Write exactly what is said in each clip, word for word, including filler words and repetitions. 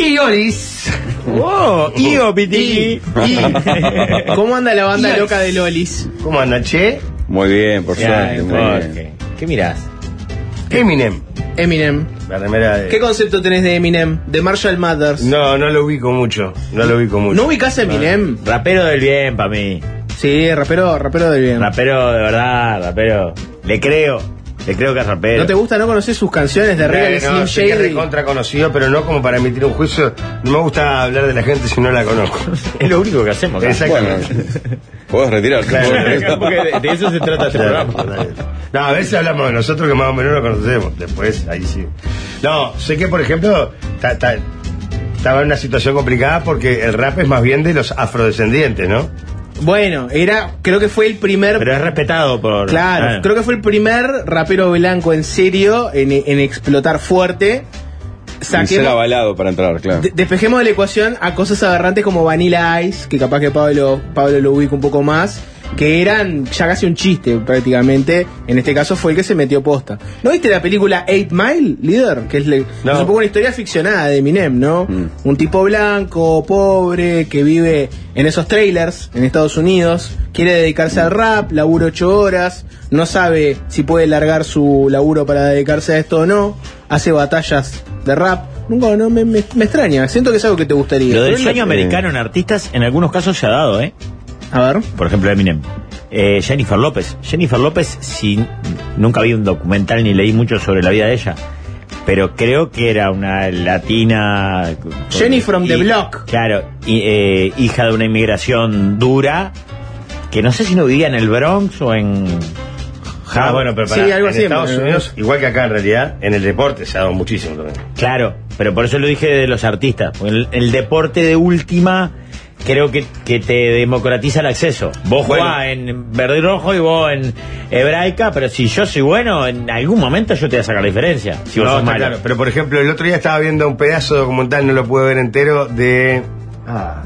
Y Olis. ¡Oh! ¡Io, Pitiki! ¿Cómo anda la banda loca de Lolis? ¿Cómo anda, che? Muy bien, por Ya, suerte. Muy Jorge. bien. ¿Qué mirás? Eminem. Eminem. La remera de... ¿Qué concepto tenés de Eminem? De Marshall Mathers. No, no lo ubico mucho. No lo ubico mucho. ¿No ubicás a Eminem? Rapero del bien, para mí. Sí, rapero, rapero del bien. Rapero de verdad, rapero. Le creo. Le creo que es rapero. ¿No te gusta? ¿No conocés sus canciones de Real Eh, Slim no, sé que es Shady? recontra conocido, pero no como para emitir un juicio. No me gusta hablar de la gente si no la conozco. Es lo único que hacemos acá. Exactamente. Bueno, podés retirarte. Claro. Porque de, de eso se trata este Claro, programa. no, a veces hablamos de nosotros que más o menos lo conocemos. Después, ahí sí. No, sé que, por ejemplo, ta, ta, estaba en una situación complicada porque el rap es más bien de los afrodescendientes, ¿no? Bueno, era, creo que fue el primer... Pero es respetado por... Claro, Ah. creo que fue el primer rapero blanco en serio en, en explotar fuerte. Y ser Saquemos, avalado para entrar, claro. de- despejemos de la ecuación a cosas aberrantes como Vanilla Ice, que capaz que Pablo, Pablo lo ubica un poco más, que eran ya casi un chiste prácticamente. En este caso fue el que se metió posta. ¿No viste la película Eight Mile, líder? Que es, le- No. es un poco una historia ficcionada de Eminem, ¿no? Mm. Un tipo blanco, pobre, que vive en esos trailers en Estados Unidos, quiere dedicarse al rap, labura ocho horas, no sabe si puede largar su laburo para dedicarse a esto o no, hace batallas de rap. Nunca, no, me, me- me extraña, siento que es algo que te gustaría. Lo del Pero sueño no- americano en artistas en algunos casos se ha dado, ¿eh? A ver. Por ejemplo, Eminem. Eh, Jennifer López. Jennifer López, si nunca vi un documental ni leí mucho sobre la vida de ella, pero creo que era una latina. Jenny from the block. Claro, y, eh, hija de una inmigración dura, que no sé si no vivía en el Bronx o en. Ah, bueno, pero para, Sí, algo en así, Estados pero- Unidos, igual que acá en realidad, en el deporte se ha dado muchísimo también. Claro, pero por eso lo dije de los artistas. Porque el, el deporte de última creo que, que te democratiza el acceso. Vos Bueno. jugás en verde y rojo y vos en hebraica, pero si yo soy bueno, en algún momento yo te voy a sacar la diferencia. Si vos No, sos está malo. claro. Pero por ejemplo, el otro día estaba viendo un pedazo documental, no lo pude ver entero, de. Ah.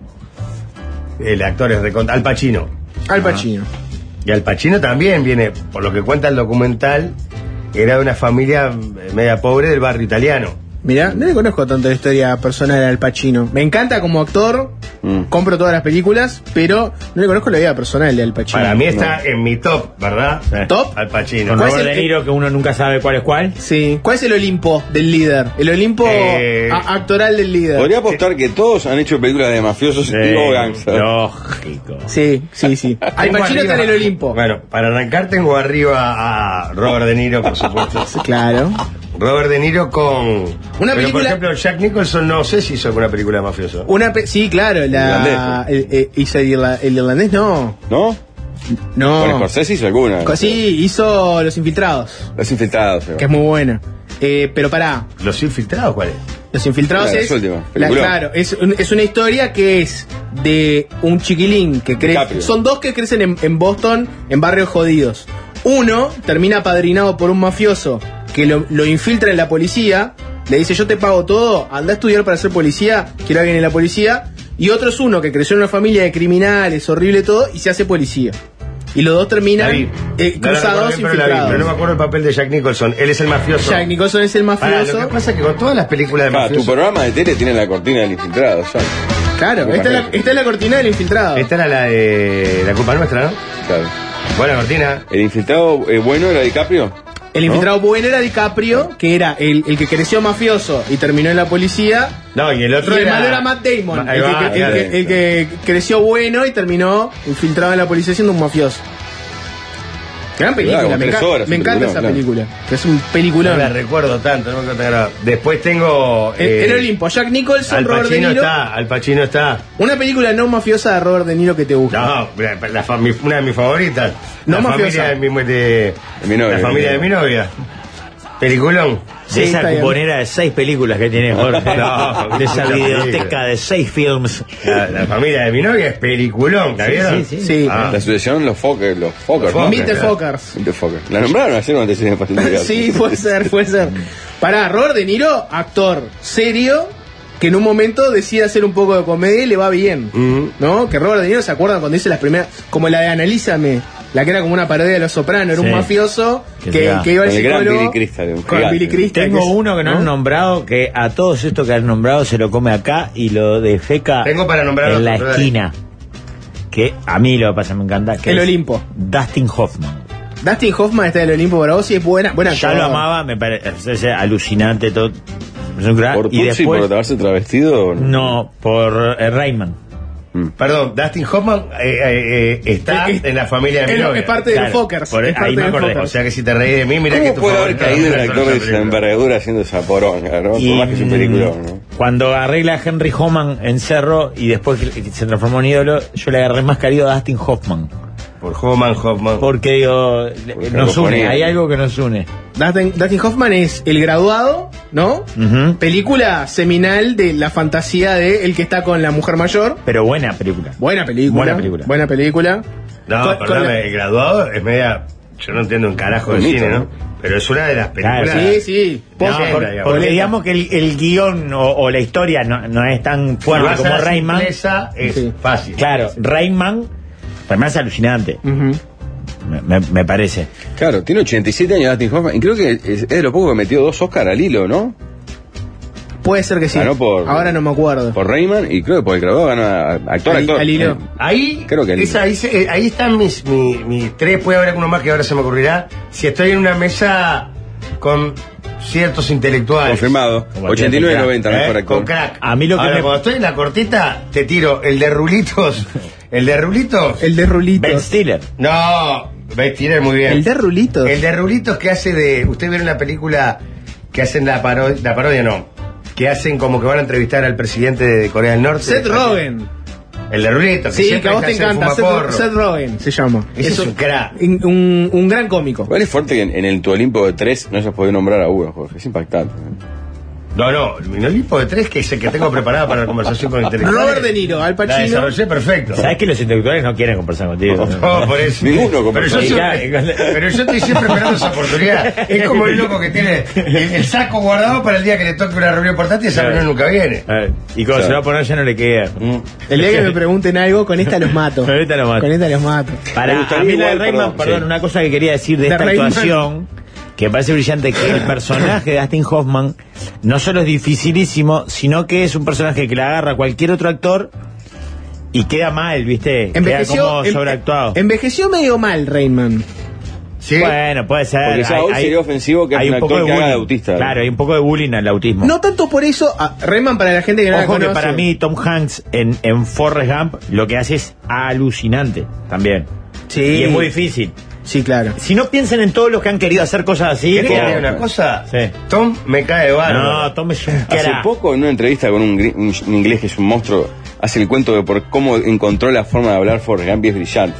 El actor es recontra. Al Pacino. Al Pacino. Y Al Pacino también viene, por lo que cuenta el documental, era de una familia eh, media pobre del barrio italiano. Mirá, no le conozco tanto la historia personal de Al Pacino. Me encanta como actor, Mm. compro todas las películas, pero no le conozco la vida personal de Al Pacino. Para mí está en mi top, ¿verdad? Sí. ¿Top? Al Pacino. Con ¿Cuál es Robert el- De Niro, que uno nunca sabe cuál es cuál. Sí. ¿Cuál es el Olimpo del líder? El Olimpo Eh, a- actoral del líder. Podría apostar que todos han hecho películas de mafiosos y Eh, o gangsters. lógico. Sí, sí, sí. Al Tengo Pacino está en arriba- el Olimpo. Bueno, para arrancar tengo arriba a Robert De Niro, por supuesto. Claro. Robert De Niro con... Una Pero, película- por ejemplo, Jack Nicholson no sé si hizo alguna película de mafioso. Una pe- sí, claro, la Irlandés. el, el- hizo el, irla- el irlandés no. ¿No? No. Bueno, Scorsese hizo alguna. Co- Sí, hizo Los Infiltrados, Los Infiltrados. pero- que es muy buena. Eh, pero pará, ¿Los Infiltrados cuál es? Los Infiltrados Claro, es, es última, la- peliculón. claro, es, un- es una historia que es de un chiquilín que crece. DiCaprio. Son dos que crecen en, en Boston, en barrios jodidos. Uno termina apadrinado por un mafioso que lo, lo infiltra en la policía. Le dice: yo te pago todo, anda a estudiar para ser policía, quiero a alguien en la policía. Y otro es uno que creció en una familia de criminales, horrible todo, y se hace policía. Y los dos terminan La vi. eh, No la cruzados, recuerdo bien, pero la vi, infiltrados. pero no me acuerdo el papel de Jack Nicholson. Él es el mafioso. Jack Nicholson es el Pará, mafioso. lo que pasa es que con todas las películas de Ah, tu mafioso... programa de tele tiene la cortina del infiltrado, ya. Claro, esta es, la, esta es la cortina del infiltrado. Esta era la de La culpa nuestra, ¿no? Claro. Buena cortina. ¿El infiltrado eh, bueno era DiCaprio? El infiltrado bueno era DiCaprio, que era el, el que creció mafioso y terminó en la policía. No, y el otro Y el era... malo era Matt Damon, Ahí el, va, que, el claro. que- el que creció bueno y terminó infiltrado en la policía siendo un mafioso. Gran película, Claro, como me, tres enca- horas, me un encanta peliculón, esa claro. película. Que es un No peliculón. la recuerdo tanto, no me acuerdo tan grave. Después tengo... el, eh, el Olimpo, Jack Nicholson, Al Robert De Pacino Niro. está, Al Pacino está. Una película no mafiosa de Robert De Niro que te gusta. No, la, la fami- una de mis favoritas. No la mafiosa. familia de mi, de, De mi novia, La familia de de mi mi novia. Peliculón. De Sí, esa está bien. cuponera de seis películas que tiene Jorge. No, de esa muchas videoteca películas. de seis films. La, la familia de mi novia es peliculón, ¿la vieron? sí, sí. Sí. Ah. La asociación Los Fokker, los Fokker. Los ¿no? Fokker. Meet the Fockers. Meet the Fokker. La nombraron ayer cuando te fácil de Sí, puede ser, puede ser. Pará, Robert De Niro, actor serio, que en un momento decide hacer un poco de comedia y le va bien. Mm. ¿No? Que Robert De Niro se acuerda cuando dice las primeras, como la de Analízame, La que era como una parodia de Los Sopranos, era Sí. un mafioso Que que, se va. que iba al Con el gran psicólogo. Billy Crystal, un Con gigante. Billy Crystal. Tengo que es- uno que no, han nombrado, que a todos estos que han nombrado se lo come acá y lo defeca Tengo para nombrar en la otro, dale. esquina. Que a mí lo que pasa me encanta. Que El es Olimpo. Dustin Hoffman. Dustin Hoffman está del Olimpo para vos y es buena. buena Ya lo amaba, me parece alucinante todo. Es un crack. ¿Por y Tutsi, después, por haberse travestido? o no? no, por eh, Rayman. Perdón, Dustin Hoffman eh, eh, eh, está Es- en la familia de mi Es, novia. es parte de Claro, los Fockers. por- es parte ahí me de los acordé. O Fockers. sea que si te reís de mí, mira que ¿Cómo tu puede haber favorito caído es un una actor sola de esa película. envergadura haciendo esa poronga, ¿no? Por Y, más que es un peliculón, ¿no? Cuando arregla a Henry Hoffman en Cerro y después que que se transformó en ídolo, yo le agarré más cariño a Dustin Hoffman. Por Hoffman, Hoffman. Porque digo, Porque nos lo une, ponía. hay algo que nos une. Dustin, Dustin Hoffman es El Graduado, ¿no? Ujú. Película seminal de la fantasía de el que está con la mujer mayor. Pero buena película. Buena película. Buena película. Buena película. No, Con- con perdóname, la- el graduado es media. Yo no entiendo un carajo de Bonito, cine, ¿no? ¿no? Pero es una de las Claro, películas. Sí, sí. No, Leyenda, por- digamos. porque digamos que el, el guión o, o la historia no, no es tan Si fuerte vas a como la Rayman. simpleza, es Sí. fácil. Claro, Rayman, pues más alucinante, Ujú. me, me- me parece. Claro, tiene ochenta y siete años Dustin Hoffman y creo que es, es de lo poco que metió dos Oscar al hilo, ¿no? Puede ser que sí. Ganó por- Ahora no me acuerdo. Por Rayman y creo que por el graduado ganó a actor, Al- actor. al hilo. Eh, Ahí, Creo que el- esa- ahí, se- eh, ahí están mis, mi- mis tres, puede haber alguno más que ahora se me ocurrirá. Si estoy en una mesa con ciertos intelectuales. Confirmado. Como ochenta y nueve noventa, ¿eh? mejor actor. Con crack. A mí lo que Ahora, me- cuando estoy en la cortita, te tiro el de Rulitos. El de Rulitos. El de Rulitos. Ben Stiller. No, Ben Stiller muy bien. El de Rulitos. El de Rulitos que hace de. ¿Usted vieron la película que hacen la parodia? La parodia no. Que hacen como que van a entrevistar al presidente de Corea del Norte. Seth Rogen. El de Rulitos. Sí, que siempre a vos te hace el encanta. Seth, fumaporro. Seth Rogen se llama. Ese es un crack. Un, un- un gran cómico. Igual es fuerte que en, en el tu Olimpo de tres no hayas podido nombrar a uno, Jorge. Es impactante. No, no, mi Olimpo de tres, que es el que tengo preparado para la conversación con intelectuales. Robert De Niro, Al La Pacino. desarrollé perfecto. ¿Sabes que los intelectuales no quieren conversar contigo? No, por eso. Ninguno pero conversó. yo, siempre, pero yo estoy siempre esperando esa oportunidad. Es como el loco que tiene el, el saco guardado para el día que le toque una reunión importante y esa reunión nunca viene. A ver, y cuando Claro. se va a poner ya no le queda. El día que me pregunten algo, con esta los mato. Con esta los mato. Con esta los mato. Para Me gustaría a mí la de igual, Rayman, perdón, perdón, sí. una cosa que quería decir de, De esta Rayman. actuación, que me parece brillante, que el personaje de Dustin Hoffman no solo es dificilísimo, sino que es un personaje que le agarra a cualquier otro actor y queda mal, ¿viste? queda Envejeció, como em- sobreactuado. envejeció medio mal, Rayman. ¿Sí? Bueno, puede ser. Porque ya hoy sería ofensivo que hay un un poco actor de que haga de bullying. autista. Claro, hay un poco de bullying al autismo. No tanto por eso, a Rayman para la gente que no la Ojo que conoce. para mí Tom Hanks en, en Forrest Gump lo que hace es alucinante también. Sí. Y es muy difícil. Sí, claro. Si no piensen en todos los que han querido hacer cosas así. ¿Querés que como- te diga una cosa? Sí. Tom me cae bárbaro. No, Tom es un Hace crack. poco, en una entrevista con un, gri- un- un inglés que es un monstruo, hace el cuento de por cómo encontró la forma de hablar Forrest Gump y es brillante.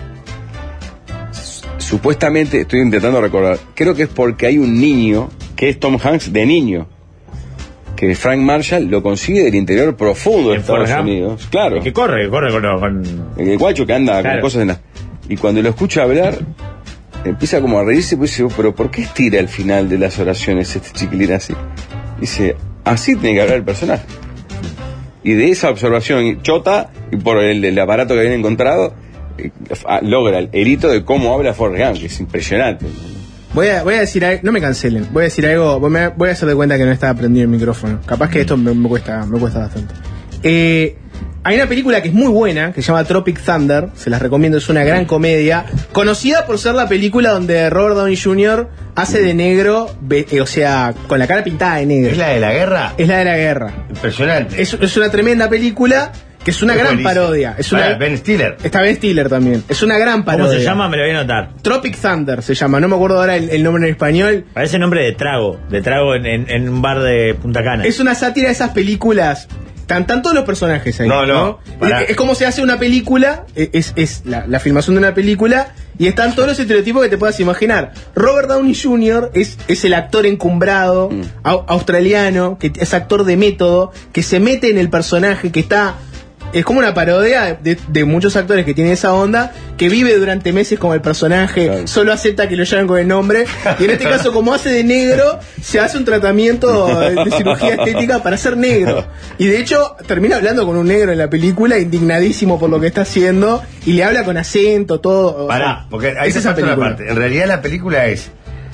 S- Supuestamente, estoy intentando recordar, creo que es porque hay un niño que es Tom Hanks de niño, que Frank Marshall lo consigue del interior profundo de En Estados Forrest Gump. Unidos. Claro. El que corre, corre con. con- El guacho que anda Claro. con cosas en la... Y cuando lo escucha hablar, empieza como a reírse, pues dice, pero ¿por qué estira el final de las oraciones este chiquilín así? Dice, así tiene que hablar el personaje. Y de esa observación chota, y por el, el aparato que habían encontrado, eh, ah, logra el, el hito de cómo habla Forrest Gump, que es impresionante. Voy a, voy a decir algo, no me cancelen, voy a decir algo, voy a, voy a hacer de cuenta que no estaba prendido el micrófono. Capaz que esto me, me cuesta, me cuesta bastante. Eh, hay una película que es muy buena, que se llama Tropic Thunder, se las recomiendo, es una gran comedia, conocida por ser la película donde Robert Downey junior hace de negro, ve- eh, o sea, con la cara pintada de negro. ¿Es la de la guerra? Es la de la guerra. Impresionante. Es, es una tremenda película, que es una Es gran buenísimo. parodia. Es una, Pará, Ben Stiller. Está Ben Stiller también. Es una gran parodia. ¿Cómo se llama? Me lo voy a anotar. Tropic Thunder se llama, no me acuerdo ahora el, el nombre en español. Parece nombre de trago. De trago en, en- en un bar de Punta Cana. Es una sátira de esas películas. Están, están todos los personajes ahí. No, no, pará. Es, es como se hace una película, es, es la, la filmación de una película, y están todos los estereotipos que te puedas imaginar. Robert Downey junior es, es el actor encumbrado, au- australiano, que es actor de método, que se mete en el personaje, que está es como una parodia de, de muchos actores que tienen esa onda, que vive durante meses como el personaje, Claro. solo acepta que lo llamen con el nombre, y en este caso, como hace de negro, se hace un tratamiento de cirugía estética para ser negro. Y de hecho, termina hablando con un negro en la película, indignadísimo por lo que está haciendo, y le habla con acento, todo. o Pará, sea, porque ahí es se esa falta una película. parte. En realidad la película es...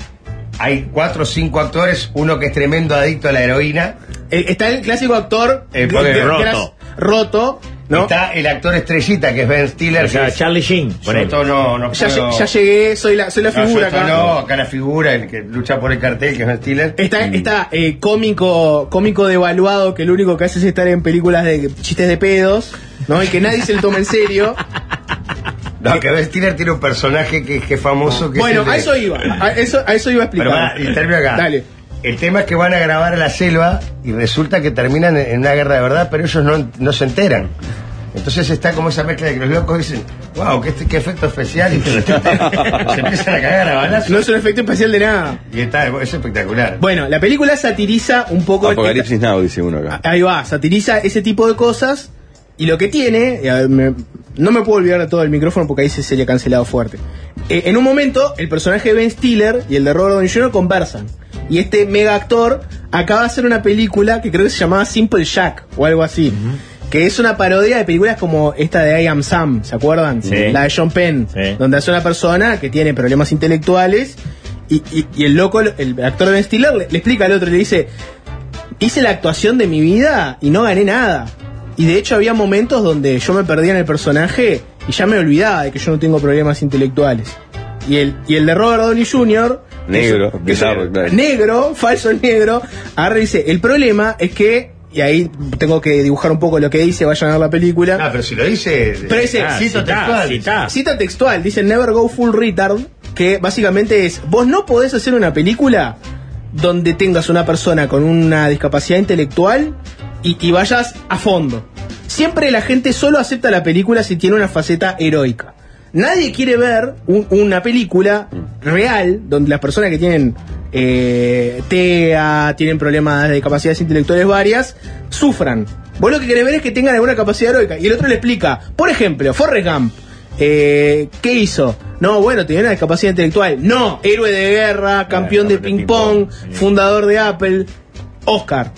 Hay cuatro o cinco actores, uno que es tremendo adicto a la heroína. Eh, Está el clásico actor Eh, gr- porque gr- roto. gras- roto, ¿no? Está el actor estrellita, que es Ben Stiller. O sea, que es- Charlie Sheen. Yo ponele. esto no, no Ya, puedo- lle- ya llegué, soy la, soy la No, yo figura esto acá. no, acá la figura, el que lucha por el cartel, que es Ben Stiller. Está, está eh, cómico, cómico devaluado, que lo único que hace es estar en películas de chistes de pedos, ¿no? Y que nadie se lo toma en serio. No, que Ben Stiller tiene un personaje que, que es famoso. Que Bueno, es el a de- eso iba, a eso, a eso iba a Pero explicar. pará, y termino acá. Dale. El tema es que van a grabar a la selva y resulta que terminan en una guerra de verdad, pero ellos no, no se enteran. Entonces está como esa mezcla de que los locos dicen, wow, qué, qué efecto especial, y se empiezan a cagar a balazos. No es un efecto especial de nada. Y está, es espectacular. Bueno, la película satiriza un poco... Apocalipsis Now, dice uno acá. Ahí va, satiriza ese tipo de cosas. Y lo que tiene, y a ver, me- no me puedo olvidar de todo el micrófono porque ahí se sería cancelado fuerte. Eh, en un momento, el personaje de Ben Stiller y el de Robert Downey junior conversan. Y este mega actor acaba de hacer una película que creo que se llamaba Simple Jack o algo así. Que es una parodia de películas como esta de I Am Sam, ¿se acuerdan? Sí. La de Sean Penn, Sí. donde hace una persona que tiene problemas intelectuales y, y- y el loco, el actor de Ben Stiller, le, le explica al otro, le dice, hice la actuación de mi vida y no gané nada. Y de hecho había momentos donde yo me perdía en el personaje y ya me olvidaba de que yo no tengo problemas intelectuales. Y el, y el de Robert Downey junior Negro, que es- bizarro, claro. negro, falso negro, agarra y dice, el problema es que, y ahí tengo que dibujar un poco lo que dice, vayan a ver la película. Ah, pero si lo dice. Pero dice, ah, cito cita, textual, textual. cita. Cita textual, dice Never Go Full Retard, que básicamente es, vos no podés hacer una película donde tengas una persona con una discapacidad intelectual y, y vayas a fondo. Siempre la gente solo acepta la película si tiene una faceta heroica. Nadie quiere ver un- una película real donde las personas que tienen eh, T E A, tienen problemas de capacidades intelectuales varias, sufran. Vos lo que querés ver es que tengan alguna capacidad heroica. Y el otro le explica, por ejemplo, Forrest Gump, eh, ¿qué hizo? No, bueno, tenía una discapacidad intelectual. No, héroe de guerra, campeón de ping pong, fundador de Apple, Oscar.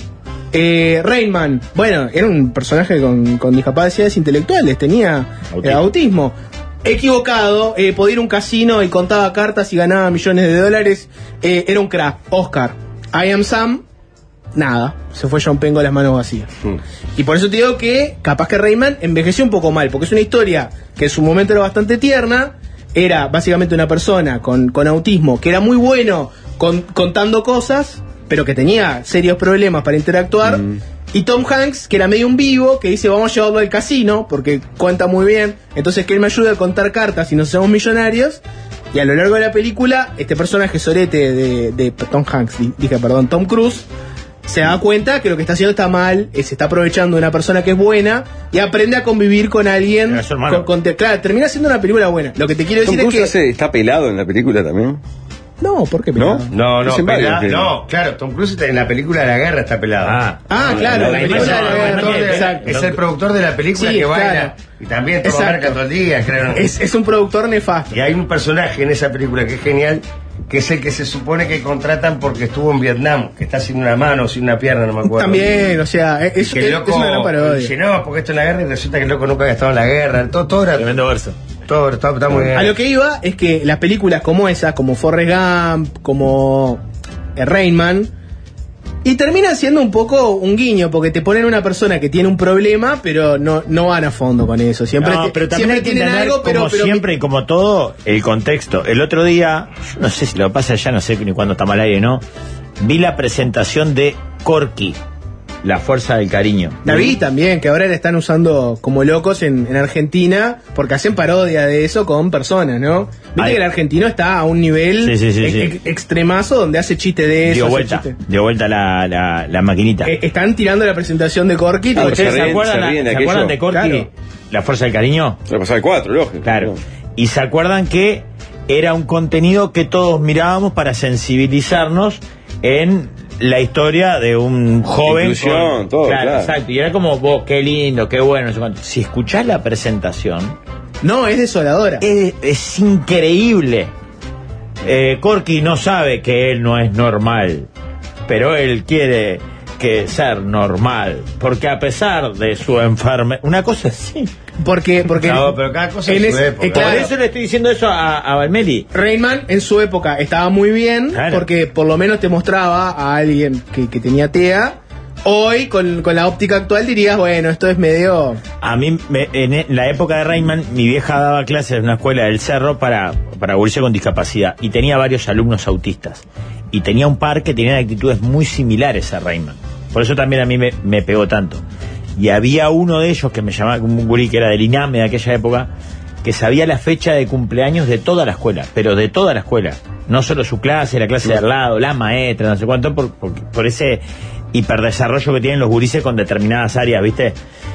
Eh, Rain bueno, era un personaje con, con discapacidades intelectuales, tenía eh, Autismo. autismo. Equivocado, eh, podía ir a un casino y contaba cartas y ganaba millones de dólares. Eh, era un crack, Oscar. I Am Sam, nada, se fue John Penn con las manos vacías. Y por eso te digo que capaz que Rayman envejeció un poco mal, porque es una historia que en su momento era bastante tierna. Era básicamente una persona con, con autismo que era muy bueno con- contando cosas, pero que tenía serios problemas para interactuar. Mm. Y Tom Hanks, que era medio un vivo, que dice vamos a llevarlo al casino, porque cuenta muy bien. Entonces que él me ayude a contar cartas y nos hacemos millonarios. Y a lo largo de la película, este personaje sorete de, de Tom Hanks, di- dije perdón, Tom Cruise, se da cuenta que lo que está haciendo está mal, eh, se está aprovechando de una persona que es buena y aprende a convivir con alguien. Era su hermano. con- con- claro, termina siendo una película buena. Lo que te quiero Tom decir es Cruise que... hace- está pelado en la película también. No, ¿por qué ¿No? pelado? No, no, Dicen varios pelada- que- no, claro, Tom Cruise está en la película de la guerra está pelado. Ah. Ah, claro, la la imagen película de la no, guerra, no, no, exacto. Es el productor de la película Sí, que baila claro. y también toma Exacto. marca todo el día, creo. Es, es un productor nefasto. Y hay un personaje en esa película que es genial, que es el que se supone que contratan porque estuvo en Vietnam, que está sin una mano o sin una pierna, no me acuerdo. También, o sea, es, Y es, que el es loco una gran parodia. dice, no, porque esto es la guerra, y resulta que el loco nunca había estado en la guerra. Todo, todo era. Tremendo verso. Todo está, está muy bien. A lo que iba es que las películas como esa, como Forrest Gump, como eh, Rain Man, y terminan siendo un poco un guiño, porque te ponen una persona que tiene un problema, pero no, no van a fondo con eso. Siempre, No, te- pero también siempre hay que tienen entender, algo, pero, como pero siempre y como todo, el contexto. El otro día, yo no sé si lo pasa ya, no sé ni cuándo está mal aire, ¿no? Vi la presentación de Corky, La Fuerza del Cariño. la vi también, que ahora la están usando como locos en, en Argentina, porque hacen parodia de eso con personas, ¿no? Viste Ay. que el argentino está a un nivel Sí, sí, sí, ex- sí. ex- extremazo donde hace chiste de eso. Dio hace vuelta, chiste. dio vuelta la, la, la maquinita. Eh, están tirando la presentación de Corky. Ah, tipo, ¿Ustedes se se, ríen- acuerdan, se ríen de ¿se aquello? acuerdan de Corky? Claro. La Fuerza del Cariño. Se va a pasar el cuatro, lógico. Claro. Y se acuerdan que era un contenido que todos mirábamos para sensibilizarnos en la historia de un joven. Inclusión, con- todo, claro, claro. exacto. Y era como, vos, qué lindo, qué bueno, no sé cuánto. Si escuchás la presentación, No, es desoladora. es, es increíble. Eh, Corky no sabe que él no es normal, pero él quiere que ser normal, porque a pesar de su enfermedad, una cosa así. Porque, porque No, pero cada cosa en en su es- época. eh, Por claro, eso le estoy diciendo eso a, a Valmeli. Rainman en su época estaba muy bien, Claro. porque por lo menos te mostraba a alguien que, que tenía T E A. Hoy, con, con la óptica actual, dirías, bueno, esto es medio... A mí, me- en e- la época de Rayman, mi vieja daba clases en una escuela del Cerro para, para gurises con discapacidad. Y tenía varios alumnos autistas. Y tenía un par que tenían actitudes muy similares a Rayman. Por eso también a mí me, me pegó tanto. Y había uno de ellos que me llamaba, un gurí que era del INAME de aquella época, que sabía la fecha de cumpleaños de toda la escuela, pero de toda la escuela. No solo su clase, la clase de al lado, la maestra, no sé cuánto, por, por, por ese hiperdesarrollo que tienen los gurises con determinadas áreas, ¿viste?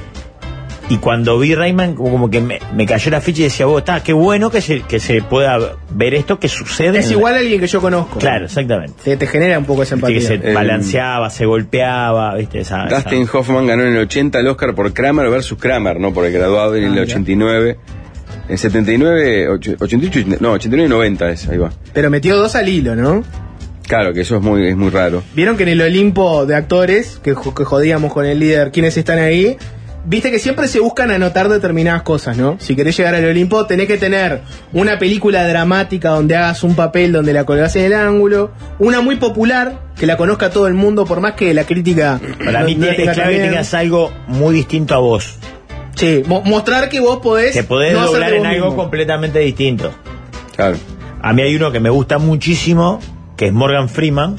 Y cuando vi Rayman, como, como que me, me cayó la ficha y decía, vos, está, qué bueno que se, que se pueda ver esto que sucede. Es en igual la- a alguien que yo conozco. Claro, exactamente. Te, te genera un poco esa Viste que empatía. se Eh, balanceaba, se golpeaba, ¿viste? Esa, esa- Dustin Hoffman ganó en el ochenta el Oscar por Kramer versus Kramer, no por el graduado, en Ah, el mira. ochenta y nueve. En setenta y nueve, och- ochenta y ocho, no, ochenta y nueve y noventa es, ahí va. Pero metió dos al hilo, ¿no? Claro, que eso es muy, es muy raro. Vieron que en el Olimpo de actores, que, jo- que jodíamos con el líder, quienes están ahí, viste que siempre se buscan anotar determinadas cosas, ¿no? Si querés llegar al Olimpo, tenés que tener una película dramática donde hagas un papel donde la colgás en el ángulo, una muy popular, que la conozca todo el mundo, por más que la crítica Para no- mí no tiene- tenga es clave que también. tengas algo muy distinto a vos. Sí, mo- mostrar que vos podés... Que podés no hacerte doblar en vos algo mismo. completamente distinto. Claro. A mí hay uno que me gusta muchísimo, que es Morgan Freeman,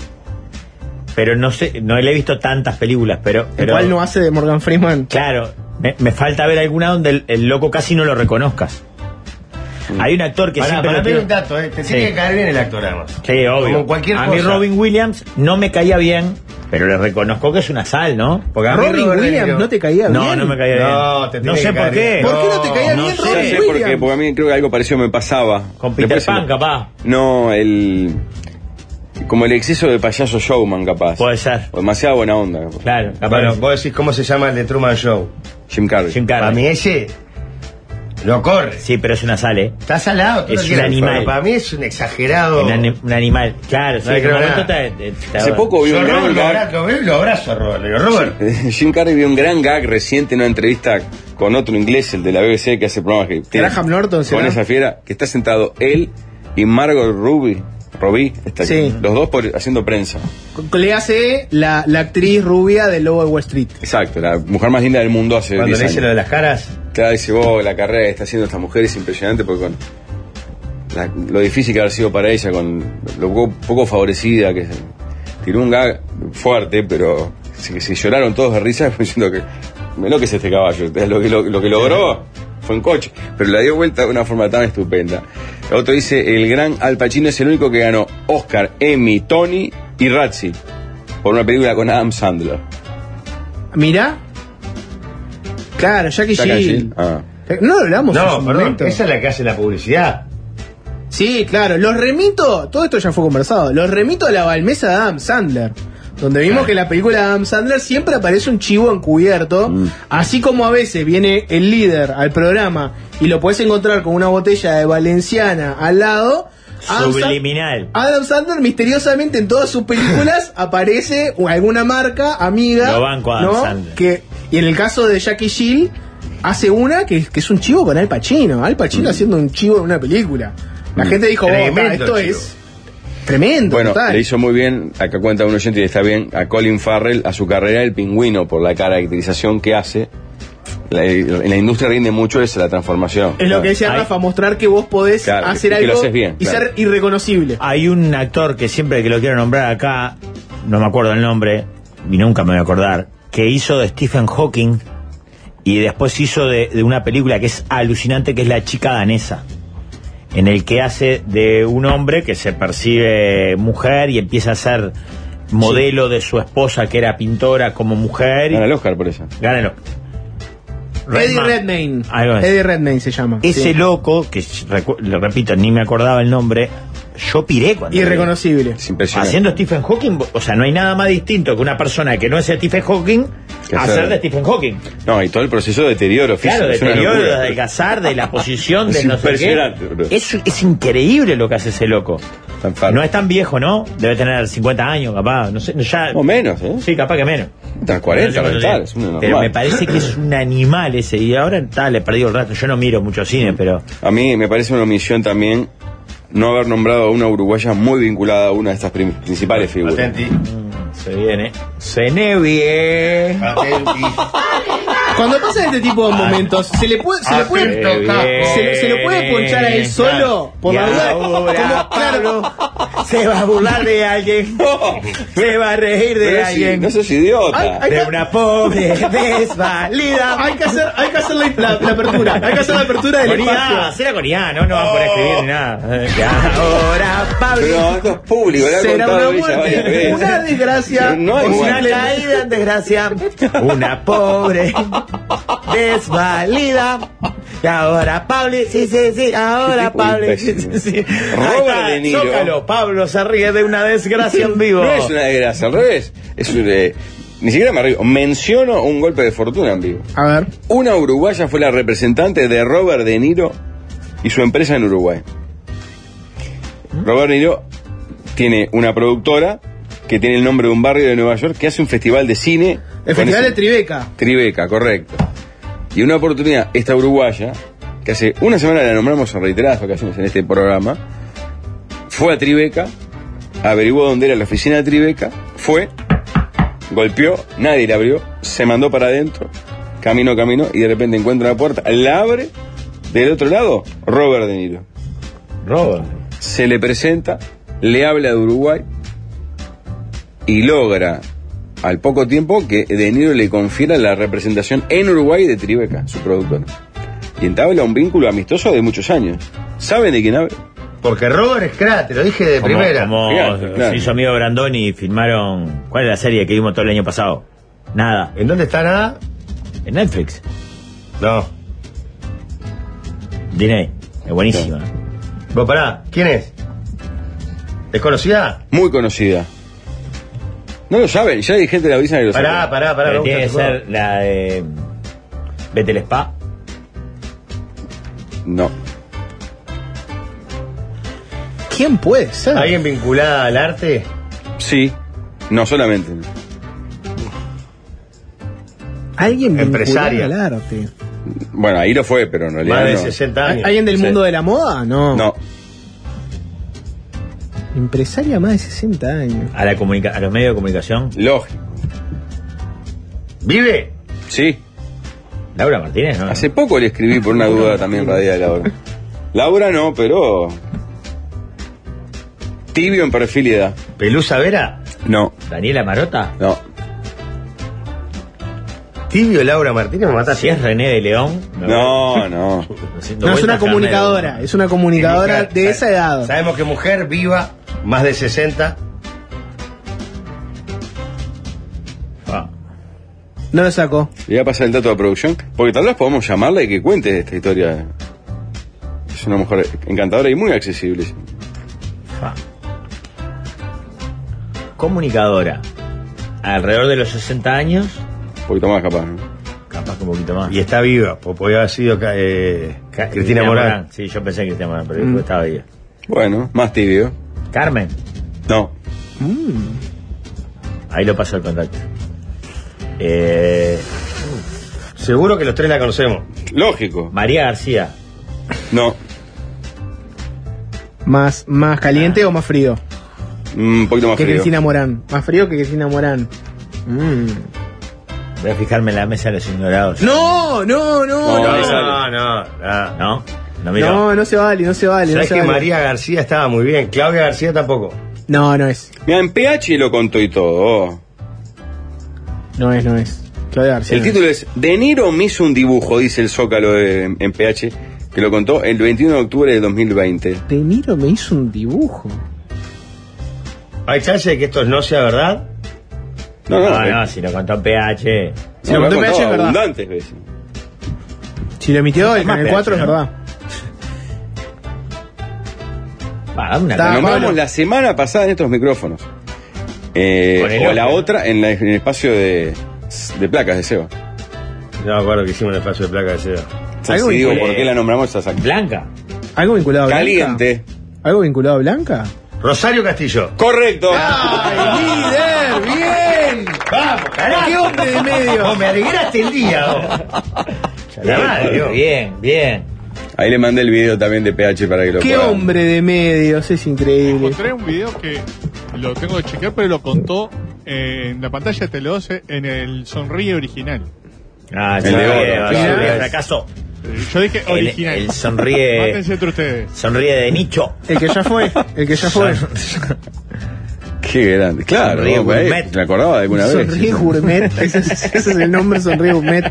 pero no sé, no le he visto tantas películas, pero... ¿El pero cual no hace de Morgan Freeman? Claro, me, me falta ver alguna donde el, el loco casi no lo reconozcas. Hay un actor que Pará, siempre para lo mí tiene- un dato, ¿eh? Te Sí. tiene que caer bien el actor, además. Sí, obvio. Como cualquier a mí cosa. Robin Williams no me caía bien, pero le reconozco que es una sal, ¿no? Porque a mí Robin Robert De Williams Niro- no te caía No, bien. no me caía No, bien. te no tiene sé que por caer qué. bien. ¿Por qué no te caía no bien sé. Ya Robin sé por qué, Williams? porque a mí creo que algo parecido me pasaba. Con Peter Después se Pan, me- capaz. No, el... Como el exceso de payaso showman, capaz. Puede ser. O demasiada buena onda, capaz. Claro, capaz. Bueno, vos decís cómo se llama el de Truman Show. Jim Carrey. Jim Carrey. Para mí ese lo corre. Sí, pero es una sal, ¿eh? Está salado. tú Es lo un quieras, animal. pero para mí es un exagerado. Un, ani- un animal. Claro, sí, No le en un creo momento nada. te, te- te- Hace poco vi Yo un gran Robert lo, gag. abra- lo veo y lo abrazo a Robert. Le digo, Robert, Jim Carrey vio un gran gag reciente en una entrevista con otro inglés, el de la B B C, que hace programas que tiene- Graham Norton, con ¿será? esa fiera, que está sentado él y Margot Robbie, Robbie está Sí. los dos por- haciendo prensa. Le hace la, la actriz rubia del Lobo de Wall Street. Exacto, la mujer más linda del mundo hace cuando diez le dice años. lo de las caras, Claro, dice, vos, la carrera que está haciendo esta mujer es impresionante porque con la- lo difícil que ha sido para ella, con lo poco, poco favorecida, que se- tiró un gag fuerte, pero se, se lloraron todos de risa diciendo que, mirá lo que es este caballo, lo que, lo, lo que logró fue en coche, pero la dio vuelta de una forma tan estupenda. El otro dice, el gran Al Pacino es el único que ganó Oscar, Emmy, Tony y Razzie por una película con Adam Sandler. Mirá. Claro, Jackie Jackie Jill. Jill. Ah. No lo hablamos en no, su perdón, momento. esa es la que hace la publicidad. Sí, claro. Los remito, todo esto ya fue conversado. Los remito a la Balmesa de Adam Sandler. Donde vimos que en la película de Adam Sandler siempre aparece un chivo encubierto. Mm. Así como a veces viene el líder al programa y lo puedes encontrar con una botella de Valenciana al lado. Adam Sa- Subliminal. Adam Sandler misteriosamente en todas sus películas aparece alguna marca amiga. Lo banco a Adam ¿no? Sandler. Que, y en el caso de Jackie Jill hace una que, que es un chivo con Al Pacino. Al Pacino haciendo un chivo en una película. La Mm. gente dijo, "Oh, Tremendo esto chivo". es tremendo. Bueno, total". le hizo muy bien, acá cuenta un oyente y está bien, a Colin Farrell, a su carrera el pingüino, por la caracterización que hace. La- en la industria rinde mucho esa la transformación. Es lo que decía Hay- Rafa, mostrar que vos podés Claro, hacer que- que lo algo haces bien, y claro. ser irreconocible. Hay un actor que siempre que lo quiero nombrar acá, no me acuerdo el nombre, y nunca me voy a acordar, que hizo de Stephen Hawking y después hizo de, de una película que es alucinante, que es La chica danesa, en el que hace de un hombre que se percibe mujer y empieza a ser modelo de su esposa, que era pintora, como mujer. Gana Y, el Oscar por eso. gánalo. Eddie Redman. Redmayne. Ahí va. Eddie Redmayne se llama. Ese Sí. loco, que recu- le repito, ni me acordaba el nombre, yo piré cuando. Irreconocible. Es impresionante. Haciendo Stephen Hawking, o sea, no hay nada más distinto que una persona que no es Stephen Hawking Que hacer hacer- de Stephen Hawking. No, y todo el proceso de deterioro físico. Claro, es una deterioro, locura. de adelgazar, de la posición, de Es no sé impresionante, qué. bro. Es, es increíble lo que hace ese loco. Está enfermo. No es tan viejo, ¿no? Debe tener cincuenta años, capaz. No sé, ya. O menos, ¿eh? Sí, capaz que menos. Está cuarenta, No sé cuánto tal, tiene. es una Pero normal. me parece que es un animal ese. Y ahora tal, le he perdido el rato. Yo no miro mucho cine, pero. A mí me parece una omisión también no haber nombrado a una uruguaya muy vinculada a una de estas prim- principales figuras. Atenti. Se viene. Se nevie. Atenti. Cuando pasa este tipo de momentos, ¿se le puede, se le puede, Atento, capo. se, se lo puede ponchar a él solo? Por Y la duda. ahora, Como- claro. Pablo se va a burlar de alguien. Se va a reír de Pero si alguien. no sos idiota. Ay, ay, De una pobre desvalida. Hay que hacer, hay que hacer la, la- la apertura. Hay que hacer la apertura del Con I A, espacio. será con I A, no, no van a poder escribir ni nada. Y ahora, Pablo. Pero esto es público, le ha Será contado una ella varias muerte, veces. una desgracia. No hay Una muerte. caída en desgracia, una pobre desvalida. Y ahora Pablo, sí, sí, sí, ahora tipo Pablo. imbécil. Sí, sí, sí. Robert Ahí está, De Niro. Zócalo, Pablo se ríe de una desgracia en vivo. No es una desgracia, al revés. Es un, eh, ni siquiera me río. Menciono un golpe de fortuna en vivo. A ver. Una uruguaya fue la representante de Robert De Niro y su empresa en Uruguay. Robert De Niro tiene una productora que tiene el nombre de un barrio de Nueva York que hace un festival de cine. El con Festival ese- de Tribeca. Tribeca, correcto. Y una oportunidad, esta uruguaya, que hace una semana la nombramos en reiteradas ocasiones en este programa, fue a Tribeca, averiguó dónde era la oficina de Tribeca, fue, golpeó, nadie la abrió, se mandó para adentro, caminó, caminó, y de repente encuentra la puerta, la abre, del otro lado, Robert De Niro. Robert. Se le presenta, le habla de Uruguay y logra al poco tiempo que De Niro le confiera la representación en Uruguay de Tribeca, su productora. Y entabla un vínculo amistoso de muchos años. ¿Saben de quién habla? Porque Robert es crack, te lo dije de Como, primera. como Fíjate, claro. se hizo amigo de Brandoni y filmaron. ¿Cuál es la serie que vimos todo el año pasado? Nada. ¿En dónde está nada? En Netflix. No. Disney. Es buenísima. Vos pará, ¿quién es? ¿Desconocida? Muy conocida. No lo saben, ya hay gente de la avisan que lo Pará, sabe. pará, pará. Pero me tiene que gusta tu ser la de. Vete al spa. No. ¿Quién puede ser? juego. ¿Alguien vinculada al arte? Sí, no solamente. Alguien Empresaria. vinculado al arte. Bueno, ahí lo fue, pero en realidad Más de no. sesenta años. ¿Alguien del Sí. mundo de la moda? No. No, Empresaria más de sesenta años. A, la comunica a los medios de comunicación. lógico. ¿Vive? Sí. Laura Martínez, ¿no? Hace poco le escribí por una duda también radial a Laura. Laura no, pero. Tibio en perfil y edad. ¿Pelusa Vera? No, Daniela Marota. no. ¿Tibio Laura Martínez? Me mataste. Si es René de León. me No, voy no. haciendo No, es una vueltas comunicadora. carne de- Es una comunicadora Mujer, de sa- esa edad. Sabemos que mujer viva, más de sesenta. Ah. No lo sacó. Le voy a pasar el dato de producción, porque tal vez podamos llamarla y que cuente esta historia. Es una mujer encantadora y muy accesible. Ah. Comunicadora. Alrededor de los sesenta años. Un poquito más capaz, ¿no? Capaz que un poquito más. Y está viva, pues podría haber sido eh, Ca- Cristina Morán. Sí, yo pensé en Cristina Morán, pero Mm. después estaba viva. Bueno, más tibio. Carmen. No. Ahí lo pasó el contacto. Eh, Seguro que los tres la conocemos. Lógico. María García. No. ¿Más, más caliente o más frío? Un poquito más Que frío. Cristina Morán. Más frío que Cristina Morán. Mm. Voy a fijarme en la mesa de los ignorados. No, no, no, No, no. ahí No, sale. no, no. ¿No? No miró. No, no se vale, no se vale. No, ¿Sabes se que vale. María García estaba muy bien? Claudia García tampoco. No, no es. Mira, en P H lo contó y todo. No es, no es. Claudia García. El título es De Niro me hizo un dibujo, dice el Zócalo de- en P H, que lo contó el veintiuno de octubre de dos mil veinte. De Niro me hizo un dibujo. ¿Hay chance de que esto no sea verdad? No, no, No, eh, no, si lo contó P H. Si no, lo lo ha contó P H contado es verdad. abundantes veces. Si lo emitió el Más Canal P H, cuatro es ¿no? verdad. Ah, dame una Está- La cara. nombramos Pablo. la semana pasada en estos micrófonos. Eh, Con el o la otro. otra en, la- en el espacio de, de placas de Seba. No me acuerdo que hicimos un espacio de placa de seda. O sea, Algo si digo vincul- por qué la nombramos esa exacta. Blanca. ¿Algo vinculado a Blanca? Caliente. ¿Algo vinculado a Blanca? Rosario Castillo. Correcto. ¡Ay, líder! ¡Bien! ¡Vamos, carajo! ¡Qué hombre de medio! Vos me alegraste el día, vos. La madre, Bien, vos. bien, bien. Ahí le mandé el video también de P H para que lo ¡Qué puedan. hombre de medios! Es increíble. Encontré un video que lo tengo que chequear, pero lo contó eh, en la pantalla de Tele doce en el Sonríe original. Ah, El sí, de oro, bien, claro. bien, fracaso. Eh, Yo dije El, original. el sonríe. Mátense entre ustedes. Sonríe de nicho. El que ya fue, el que ya fue. Qué grande. Claro, Sonríe vos, ahí, Gourmet. me acordaba de alguna vez. Sonríe Gourmet. Ese es, ese es el nombre, Sonríe Gourmet.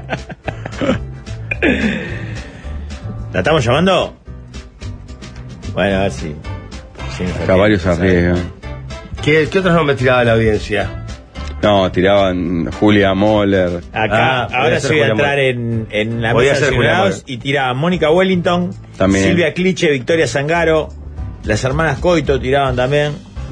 ¿La estamos llamando? Bueno, a ver si. si nos Caballos atiende. arriesgan. ¿Qué, ¿Qué otros nombres tiraba la audiencia? No, tiraban Julia Moller. Acá, Ah, podía ahora ser sí voy a Julia entrar Moll. en, en la Podía mesa de ser Julia ciudadanos Moll. y tira a Mónica Wellington, También. Silvia Cliche, Victoria Zangaro, las hermanas Coito tiraban también.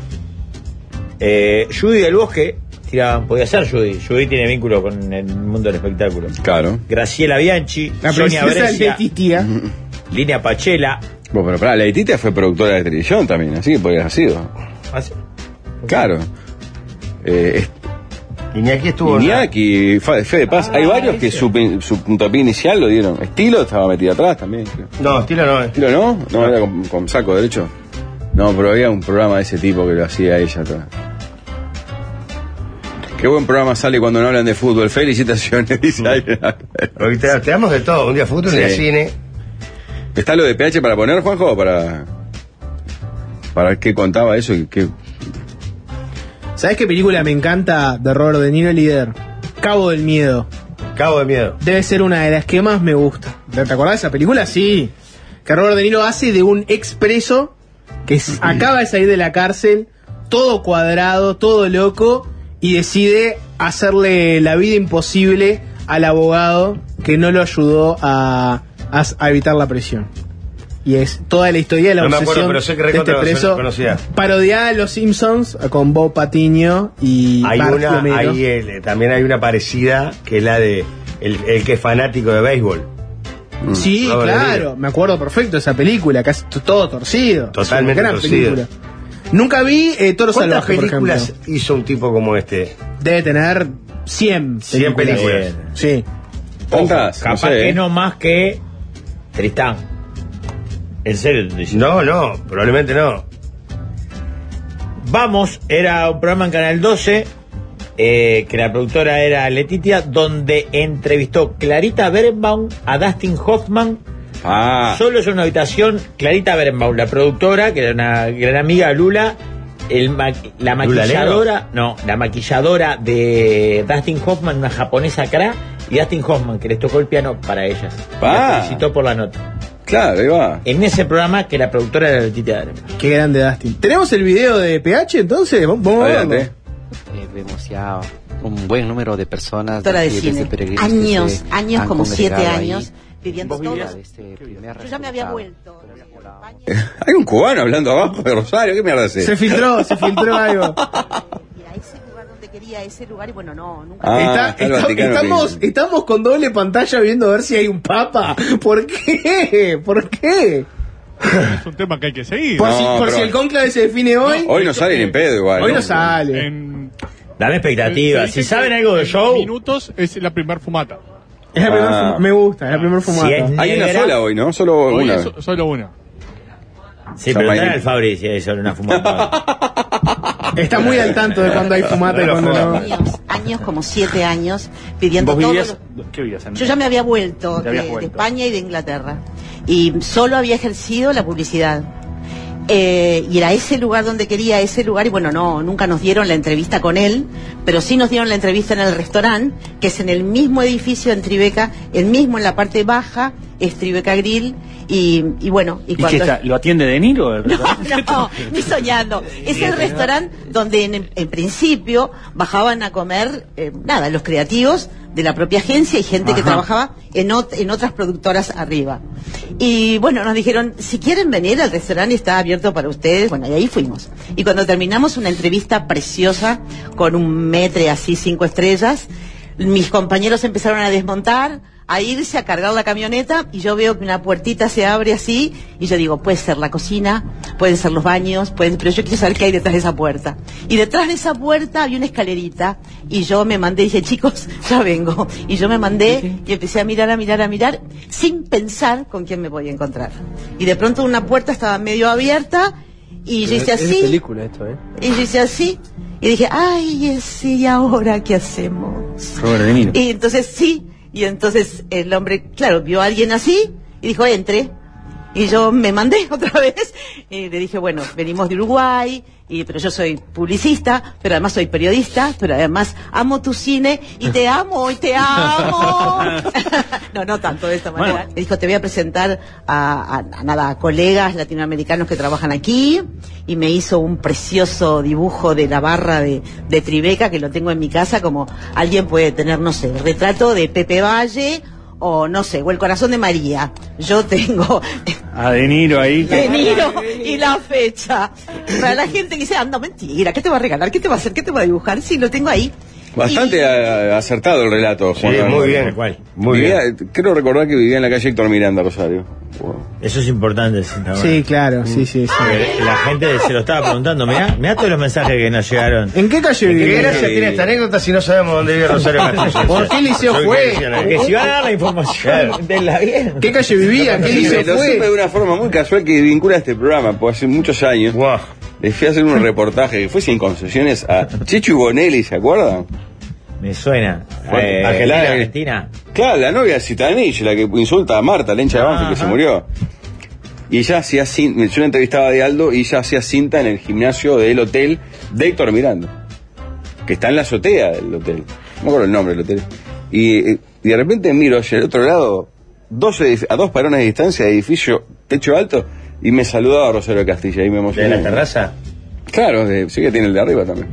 Eh, Judy del Bosque tiraban, podía ser Judy. Judy tiene vínculo con el mundo del espectáculo. Claro. Graciela Bianchi, La Sonia princesa Brescia, Letitia. Línea Pachela. Bueno, pero pará, la Letitia fue productora de televisión también, así que podría haber sido. ¿Ah, sí? Claro. Eh, Iñaki estuvo. en la- Iñaki, Fe Fede Paz. Ah, Hay varios que ese. su, pin- su puntapié inicial lo dieron. Estilo estaba metido atrás también. creo. No, estilo no. eh. ¿Estilo no? No, era con, con saco derecho. No, pero había un programa de ese tipo que lo hacía ella toda. Qué buen programa sale cuando no hablan de fútbol. Felicitaciones, dice alguien. Porque te, te damos de todo. Un día fútbol, un día Sí. cine. ¿Está lo de P H para poner, Juanjo? Para, para ver qué contaba eso y qué. ¿Sabes qué película me encanta de Robert De Niro, líder? Cabo del Miedo. Cabo de miedo. Debe ser una de las que más me gusta. ¿Te acordás de esa película? Sí. Que Robert De Niro hace de un expreso que s- acaba de salir de la cárcel, todo cuadrado, todo loco, y decide hacerle la vida imposible al abogado que no lo ayudó a, a, a evitar la prisión. Y es toda la historia de la No me obsesión acuerdo, pero sé que de este recontra preso. conocida. Parodiada de Los Simpsons con Bob Patiño y Hay Bart una, Plomero. hay, eh, también hay una parecida que es la de el, el que es fanático de béisbol. Sí, Robert De claro, Niro. me acuerdo perfecto de esa película, casi t- todo torcido. Totalmente Es una gran torcido. película. Nunca vi eh, Toro ¿Cuántas Salvaje, por películas ejemplo. hizo un tipo como este? Debe tener cien, cien películas. Sí. ¿Cuántas? Capaz No sé, que ¿eh? no más que Tristán. En serio te digo. No, no, probablemente no. Vamos, era un programa en Canal doce, eh, que la productora era Letitia, donde entrevistó Clarita Berenbaum a Dustin Hoffman. Ah, Solo es una habitación, Clarita Berenbaum, la productora, que era una gran amiga de Lula, el ma- la ¿Lula maquilladora, no, la maquilladora de Dustin Hoffman, una japonesa cara, y Dustin Hoffman, que les tocó el piano para ellas. Ah. La felicitó por la nota. claro, ahí va. En ese programa que la productora era Letitia Berenbaum. Qué grande Dustin. ¿Tenemos el video de P H entonces? Vamos vamos a verlo. Adelante. Eh, vemos ya un buen número de personas Directora de aquí, cine. desde peregrinos que Años, se años, han como siete congregado ahí años, viviendo en busca todo. de este primer Yo ya me había resultado. vuelto de España. Hay un cubano hablando abajo de Rosario. ¿Qué mierda es Se eso? filtró, se filtró algo. Y a ese lugar donde quería, ese lugar, y bueno, no, nunca. Ah, Está- está el está- Vaticano estamos, que- estamos con doble pantalla viendo a ver si hay un papa. ¿Por qué? ¿Por qué? Es un tema que hay que seguir. Por, No, si, por pero- si el conclave se define hoy. Hoy no sale ni en pedo igual. Hoy no sale. En, Dame se expectativas. dice Si saben que algo de en show, minutos es la primer fumata. Es la primera Ah. fuma- me gusta, es la primera fumata. Si es- Hay una Negra. sola hoy, ¿no? Solo Hoy una. es so- solo una. sí, San pero Manuel. al Fabri si hay solo una fumada. Está muy al tanto de cuando hay fumata y cuando no. Años, años, como siete años, viviendo ¿Vos todo. vivías? lo- ¿Qué vivías? En- Yo ya me había vuelto Te de, habías de vuelto. España y de Inglaterra. Y solo había ejercido la publicidad. Eh, y era ese lugar donde quería, ese lugar, y bueno, no, nunca nos dieron la entrevista con él, pero sí nos dieron la entrevista en el restaurante, que es en el mismo edificio en Tribeca, el mismo en la parte baja, es Tribeca Grill, y, y bueno, y ¿Y qué cuando... está? ¿Lo atiende De Niro? el No, restaurante? no, ni soñando. Es el restaurante donde en, en principio bajaban a comer, eh, nada, los creativos de la propia agencia y gente que Ajá. trabajaba en, ot- en otras productoras arriba. Y bueno, nos dijeron, si quieren venir, el restaurante está abierto para ustedes. Bueno, y ahí fuimos. Y cuando terminamos una entrevista preciosa, con un metre así, cinco estrellas, mis compañeros empezaron a desmontar, a irse, a cargar la camioneta, y yo veo que una puertita se abre así, y yo digo, puede ser la cocina, pueden ser los baños, pueden, pero yo quiero saber qué hay detrás de esa puerta. Y detrás de esa puerta había una escalerita, y yo me mandé, y dije, chicos, ya vengo. Y yo me mandé, y empecé a mirar, a mirar, a mirar, sin pensar con quién me voy a encontrar. Y de pronto una puerta estaba medio abierta, y yo hice Es de así, película esto, ¿eh? y yo hice así, y dije, ay, sí, ¿y ahora qué hacemos? Robert De Niro. Y entonces sí, y entonces el hombre, claro, vio a alguien así y dijo, entre. Y yo me mandé otra vez y le dije, bueno, venimos de Uruguay, y, pero yo soy publicista, pero además soy periodista, pero además amo tu cine y te amo, y te amo. No, no tanto de esta manera. Me dijo, te voy a presentar a, a, a nada, a colegas latinoamericanos que trabajan aquí, y me hizo un precioso dibujo de la barra de, de Tribeca, que lo tengo en mi casa, como alguien puede tener, no sé, el retrato de Pepe Valle, o no sé, o el corazón de María. Yo tengo A De Niro ahí. De Niro y la fecha. Para la gente que dice, anda, mentira, ¿qué te va a regalar? ¿Qué te va a hacer? ¿Qué te va a dibujar? Sí, lo tengo ahí. Bastante Y- a- acertado el relato, Sí, Juan Carlos. muy bien. ¿Cuál? Muy Vivía- bien. Quiero recordar que vivía en la calle Héctor Miranda, Rosario. Wow. Eso es importante. Sí, no, Sí, claro, sí, sí, sí. porque la gente se lo estaba preguntando. Mirá, mirá todos los mensajes que nos llegaron. ¿En qué calle ¿Qué vivía? gracia tiene esta anécdota si no sabemos dónde vive Rosario Castillo? ¿Por qué liceo Soy fue? cristiano. Porque si van a dar la información, denla bien. ¿Qué calle vivía? ¿Qué Sí, liceo lo supe de fue? una forma muy casual que vincula este programa, porque hace muchos años Guau. le fui a hacer un reportaje que fue sin concesiones a Chechu Bonelli, ¿se acuerdan? Me suena. Fue Eh, Argentina. la Argentina. Claro, la novia de Citanich, la que insulta a Marta, la hincha de Banfield, que se Ajá. murió. Y ella hacía cinta, yo la entrevistaba de Aldo, y ella hacía cinta en el gimnasio del hotel de Héctor Miranda, que está en la azotea del hotel. No me acuerdo el nombre del hotel. Y, eh, y de repente miro hacia el otro lado, dos edif- a dos parones de distancia, edificio, techo alto, y me saludaba a Rosario Castilla, y me ¿De emocioné. la terraza? Claro, de- sí que tiene el de arriba también.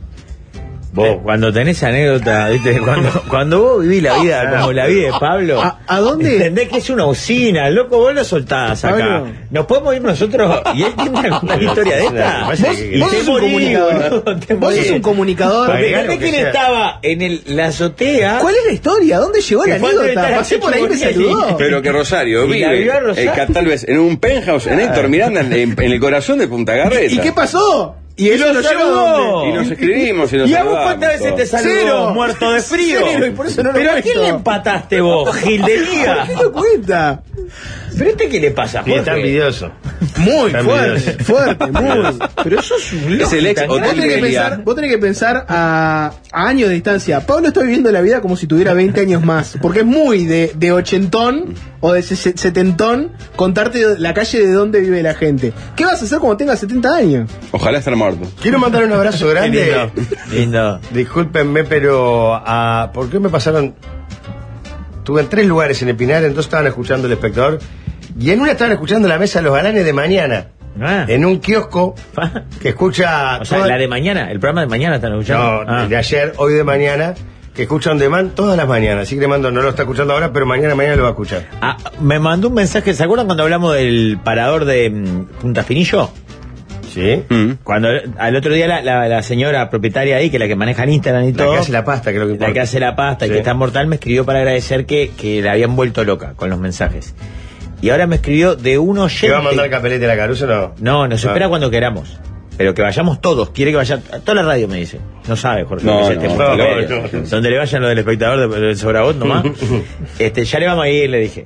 Vos, cuando tenés anécdota, ¿viste? Cuando, cuando vos vivís la vida como la vida de Pablo, ¿A- a dónde? entendés que es una usina, loco, vos lo soltás acá. Pablo. Nos podemos ir nosotros y él tiene alguna historia de esta. Vos- Y vos te sos un morís, comunicador. boludo, te Vos sos morís. un comunicador. Porque Agregá entendés lo que quién sea. estaba en el, la azotea. ¿Cuál es la historia? ¿Dónde llegó la Que fue a entrevistar anécdota? a Pasé por ahí y me Chechu Bonelli. saludó. Pero que Rosario Y la vive, vivió Rosario. eh, ca- tal vez en un penthouse en Héctor Miranda, en, en el corazón de Punta Garreta. ¿Y qué pasó? Y Y eso lo lo llevó saludó. a dónde? Y nos escribimos y nos ¿Y a vos saludamos cuántas veces todos. te saludó Cero. muerto de frío? Cero, y por eso no lo ¿Pero a cuento. quién le empataste vos, Gil de Liga? ¿Por qué lo cuenta? ¿Pero este qué le pasa, Y está Jorge? envidioso. Muy Está fuerte, envidioso. fuerte, muy. Pero eso es un Es el ex Vos Hotel tenés, que Melia. pensar, vos tenés que pensar a, a años de distancia. Pablo está viviendo la vida como si tuviera veinte años más. Porque es muy de, de ochentón o de se- setentón contarte la calle de dónde vive la gente. ¿Qué vas a hacer cuando tengas setenta años? Ojalá estar muerto. Quiero mandar un abrazo Qué grande. lindo. Lindo. Discúlpenme, pero a, ¿por qué me pasaron? Estuve en tres lugares en Epinar, entonces estaban escuchando El Espectador, y en una estaban escuchando La Mesa de los Galanes de mañana, Ah. en un kiosco que escucha... O sea, toda- la de mañana, el programa de mañana están escuchando. No, Ah. de ayer, hoy de mañana, que escucha on demand todas las mañanas. Así que le mando, no lo está escuchando ahora, pero mañana, mañana lo va a escuchar. Ah, me mandó un mensaje, ¿se acuerdan cuando hablamos del parador de mm, Punta Finillo? ¿Sí? Mm. Cuando al otro día la, la- la señora propietaria ahí, que es la que maneja el Instagram y La todo, que hace la pasta, que es lo que la importa. que hace la pasta y Sí. que está mortal, me escribió para agradecer que, que la habían vuelto loca con los mensajes. Y ahora me escribió de un oyente. ¿Te va a mandar Capelete a la Caruso o no? No, nos Ah. espera cuando queramos. Pero que vayamos todos. Quiere que vaya. Toda la radio me dice. No sabe, Jorge. No, que es no, este no, mundo. no, no. Donde le vayan lo del espectador de- del Sobrabot nomás. este, ya le vamos a ir, le dije.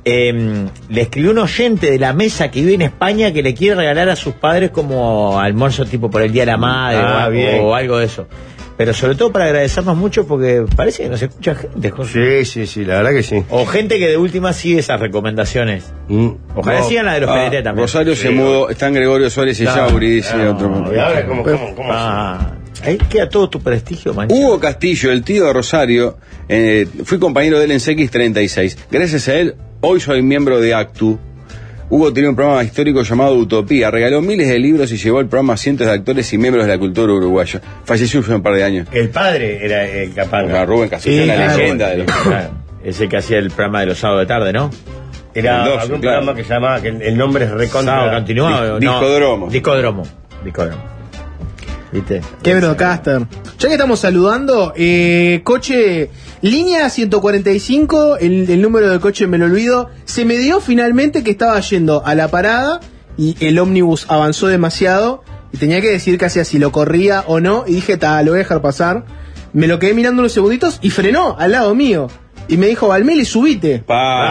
Eh, le escribió un oyente de la mesa que vive en España que le quiere regalar a sus padres como almuerzo tipo por el Día de la Madre Ah, o, bien. o algo de eso. Pero sobre todo para agradecernos mucho porque parece que nos escucha gente, Jorge. Sí, sí, sí, la verdad que sí. O gente que de última sigue esas recomendaciones. Mm. Ojalá No. sigan la de los Ah, P N T también. Rosario se Sí. mudó, están Gregorio Suárez y No, Yauri, dice no, otro. y ahora, ¿cómo, cómo, cómo Ah, ahí queda todo tu prestigio, manchado. Hugo Castillo, el tío de Rosario, eh, fui compañero de él en C X treinta y seis. Gracias a él, hoy soy miembro de Actu. Hugo tenía un programa histórico llamado Utopía. Regaló miles de libros y llevó el programa a cientos de actores y miembros de la cultura uruguaya. Falleció hace un par de años. El padre era el capaz. Bueno, Rubén Castillo, Sí, la claro. leyenda de los... Claro, es el que hacía el programa de los sábados de tarde, ¿no? Era El doce, había un claro. programa que se llamaba, que el, el nombre es recontra. Sábado continuado. Dis- Discodromo. Discodromo. Discodromo. ¿Viste? Qué broadcaster. Ya que estamos saludando, eh, coche, línea ciento cuarenta y cinco, el, el número de coche me lo olvido. Se me dio finalmente que estaba yendo a la parada y el ómnibus avanzó demasiado y tenía que decir casi así lo corría o no. Y dije, ta, lo voy a dejar pasar. Me lo quedé mirando unos segunditos y frenó al lado mío. Y me dijo, Valmeli, subite.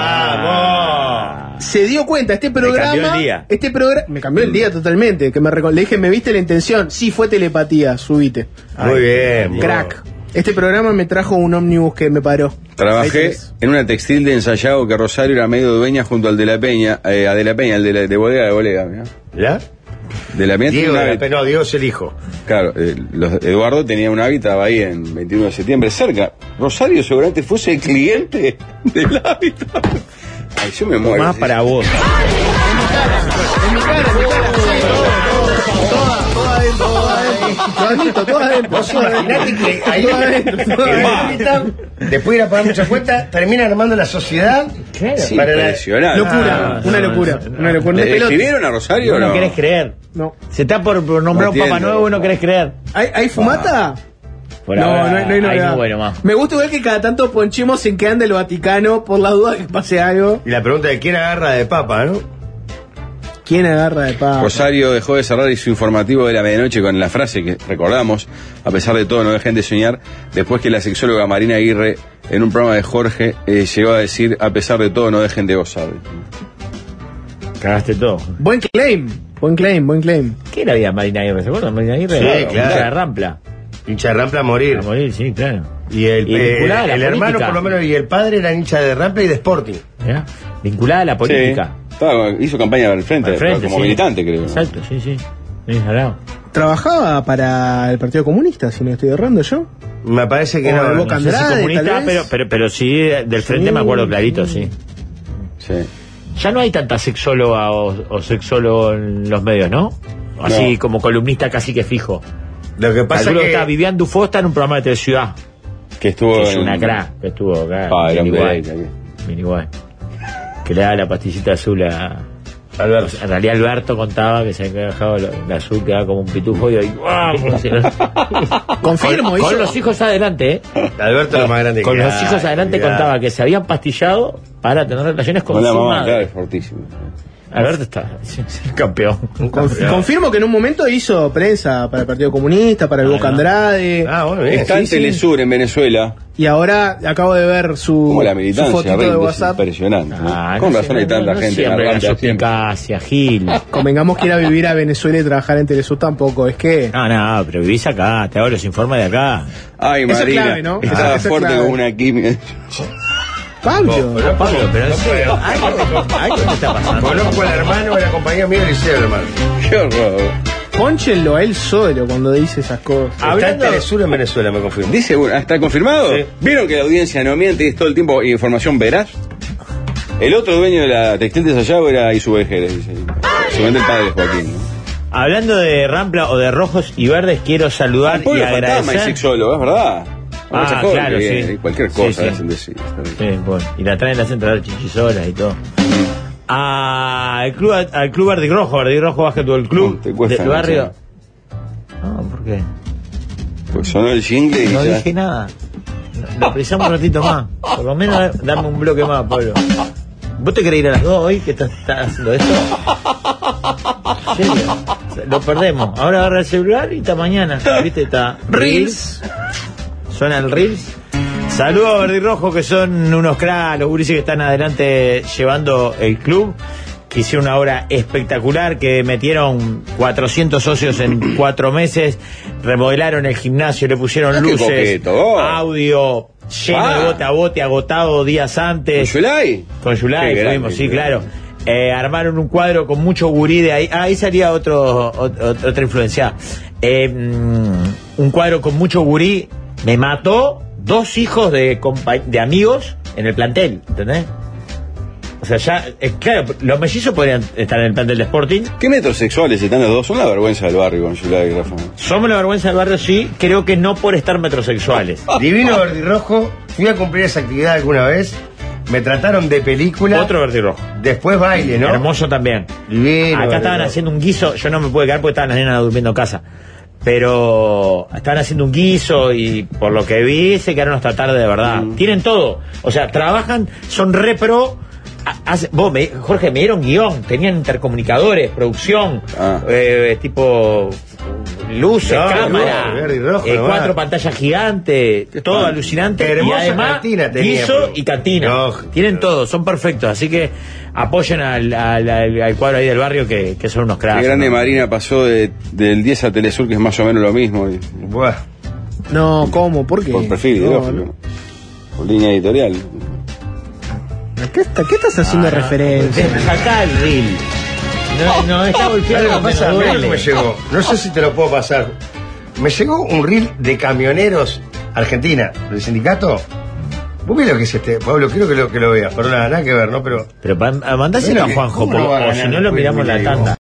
¡Vamos! Se dio cuenta, este programa. cambió el día. Este programa. Me cambió el día totalmente. Que me reco- le dije, ¿me viste la intención? Sí, fue telepatía, subite. Muy bien. Crack. Este programa me trajo un ómnibus que me paró. Ahí Trabajé tenés. en una textil de ensayado que Rosario era medio dueña junto al de la Peña, eh, a de la Peña, el de, la, de bodega de bodega, mirá. ¿Ya? De la Peña. Diego, tenía de una- la- no, Diego es el hijo. Claro, eh, los- Eduardo tenía un hábitat ahí en veintiuno de septiembre, cerca. Rosario seguramente fuese el cliente del hábitat. Ay, yo me muero. Más para vos. En mi cara, en mi cara. Toda, toda adentro, toda adentro. Lo admito, toda adentro. Vos imaginate que ahí Toda adentro, toda el adentro. hábitat, después de ir a pagar muchas cuentas, termina armando la sociedad Sí, para la- impresionante. Locura, Ah, una no, locura, no, una locura. ¿Le De pelota. escribieron a Rosario o No no? querés creer. No. Se está por, por nombrar No un Papa entiendo. Nuevo y no querés creer. ¿Hay, hay fumata? Por no, ahora, no, hay- no hay ahí novedad. no bueno más. Me gusta igual que cada tanto ponchemos en que anda el Vaticano por la duda que pase algo. Y la pregunta de quién agarra de papa, ¿no? ¿Quién agarra de papa? Rosario dejó de cerrar su informativo de la medianoche con la frase que recordamos, a pesar de todo no dejen de soñar, después que la sexóloga Marina Aguirre en un programa de Jorge eh, llegó a decir, a pesar de todo no dejen de gozar. Cagaste todo. Buen claim, buen claim, buen claim. ¿Qué era vida Marina Aguirre? ¿Se acuerdan? Marina Aguirre. Sí, Era claro. hincha de Rampla. Hincha de Rampla a morir. A morir, sí, claro. Y el, Y eh, vinculada a la el hermano, política. por lo menos, y el padre eran hincha de Rampla y de Sporting. ¿Ya? Vinculada a la política. Sí, estaba- hizo campaña al frente, Al frente, como sí. militante, creo. Exacto, sí, sí. Sí, al lado. Trabajaba para el Partido Comunista, si no estoy errando yo. Me parece que O no. el Boca No sé si Andrade, comunista, tal vez. pero, pero, pero sí, del frente me acuerdo clarito, sí. Sí. Ya no hay tanta sexóloga o, o sexólogo en los medios, ¿no? Así No. como columnista casi que fijo. Lo que pasa Calculo es que que está Vivian Dufo está en un programa de Teleciudad. Que estuvo Que es en- una crack, que estuvo acá. Ah, era un Miniguay. Pereira, Miniguay. Que le da la pastillita azul a. Alberto. En realidad Alberto contaba que se había dejado la la azul, quedaba como un pitufo y ahí, ¡guau! Confirmo, con, hizo. con los hijos adelante, ¿eh? Alberto es lo más grande Con que los hay, hijos adelante cuidado. contaba que se habían pastillado para tener relaciones con Con la su mamá, madre. claro, es fortísimo. Alberto está sí, sí, campeón. Conf- Confirmo que en un momento hizo prensa para el Partido Comunista, para el Ah, Boca no. Andrade. Ah, bueno, bien. Está sí, en sí. Telesur, en Venezuela. Y ahora acabo de ver su, Como la su militancia, fotito de rinde, es WhatsApp. impresionante. ¿no? Ah, Con no razón sé, hay tanta no, no gente. siempre en la Arranca siempre. suspicacia, Gil. Convengamos que ir a vivir a Venezuela y trabajar en Telesur tampoco. Es que. No, no, pero vivís acá, te hago los informes de acá. Ay, Eso es Marina, clave, ¿no? estaba Eso es fuerte clave. como una química. Pablo. Pablo, pero en serio, algo te, algo te está pasando. Conozco al hermano de la compañía mía del liceo, hermano. Qué horror. Pónchenlo a él solo cuando dice esas cosas. Está en Hablando- Telesur en Venezuela, me confirmo. Dice, bueno, ¿está confirmado? Sí. ¿Vieron que la audiencia no miente y es todo el tiempo información veraz? El otro dueño de la textil de Sayago era Isubejeres, dice. Seguramente el padre de Joaquín, ¿no? Hablando de Rampla o de rojos y verdes, quiero saludar El y pueblo fantasma y agradecer. sexólogo, es verdad. Ah, Muchas cosas claro, que, sí. eh, Cualquier Sí, cosa sí. hacen decir. está bien. Sí, bueno, y la traen la central chichisoras y todo. Al club, al club Verdi Rojo, Verdi Rojo Básquetbol Club No, te cuesta del barrio. mucho. No, ¿por qué? Pues sonó el jingle y No ya. dije nada. No, Lo precisamos un ratito más. Por lo menos dame un bloque más, Pablo. ¿Vos te querés ir a las dos hoy que estás, estás haciendo esto? ¿En serio? Lo perdemos. Ahora agarra el celular y está mañana. ¿Viste? Está Reels. Suena el Reels. Saludos a Verdi Rojo, que son unos cracks, los gurises que están adelante llevando el club, que hicieron una obra espectacular, que metieron cuatrocientos socios en cuatro meses, remodelaron el gimnasio, le pusieron Ah, qué luces, coqueto, oh. audio, lleno Ah. de bote a bote, agotado días antes. ¿Con Yulai? Con Yulai Qué fuimos, grande, sí, qué claro. grande. Eh, armaron un cuadro con mucho gurí de ahí. Ah, ahí salía otro, ot- otra influencia. Eh, mm, un cuadro con mucho gurí. Me mató dos hijos de, compa- de amigos en el plantel, ¿entendés? O sea, ya, eh, claro, los mellizos podrían estar en el plantel de Sporting. ¿Qué metrosexuales están los dos? Son la vergüenza del barrio con Yulai y Rafa. Somos la vergüenza del barrio, sí. Creo que no por estar metrosexuales. Divino Verdi Rojo, fui a cumplir esa actividad alguna vez. Me trataron de película. Otro verde y rojo. Después baile, ¿no? Hermoso también. Divino, Acá estaban ¿no? haciendo un guiso, yo no me pude quedar porque estaban las nenas durmiendo en casa. Pero estaban haciendo un guiso y por lo que vi se quedaron hasta tarde de verdad. Mm. Tienen todo. O sea, trabajan, son re pro. Hace, vos, me, Jorge, me dieron guión, tenían intercomunicadores, producción, ah. eh, tipo luces, no, cámara, no, verde y rojo, eh, cuatro pantallas gigantes, todo alucinante. Y además guiso y cantina. No, tienen no. todo, son perfectos. Así que apoyen al, al, al, al cuadro ahí del barrio que, que son unos cracks. Qué grande, ¿no? Marina pasó de, del diez a Telesur, que es más o menos lo mismo. Y, Buah. No, ¿cómo? ¿Por qué? Por perfil, no, no. Por línea editorial. ¿Qué, está, ¿Qué estás haciendo ah, referencia? Sacá el reel. No, no, está golpeado. Me me llegó. No sé si te lo puedo pasar. Me llegó un reel de camioneros Argentina, del sindicato. ¿Vos ves lo que es este? Pablo, quiero que lo, que lo veas. Perdón, nada que ver, ¿no? Pero. Pero mandáselo a Juanjo, o si no lo miramos la tanda.